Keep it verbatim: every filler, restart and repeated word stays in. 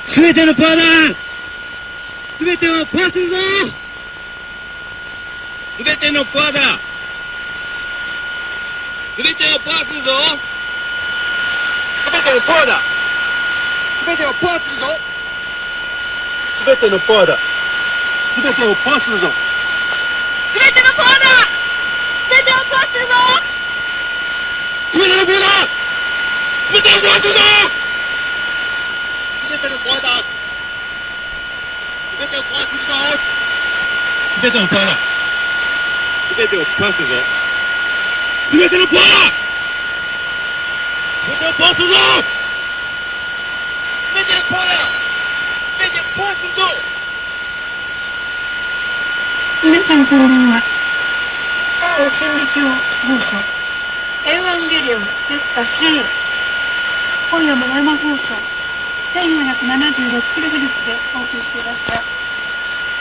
すべてのパーだ。すべてを壊すぞ。すべてのパーだ。すべてをパーするぞ。すべてのパーだ。すべてをパーするぞ。すべてのパーだ。すべてをパーするぞ。 すべてのパーだ。すべてをパーするぞ。 すべてのパーだ。すべてをパーするぞ。すべてのパーだ。すべてをパーするぞ。すべてのパーだ。すべてをパーするぞ。すべてのパーだ。すべてをパーするぞ。すべてのパーだ。すべてをパーするぞ。 皆さんこんばんは。超新日教放送エヴァンゲリオンですかし、今夜も生放送 せんよんひゃくななじゅうろくキロヘルツ でお送りし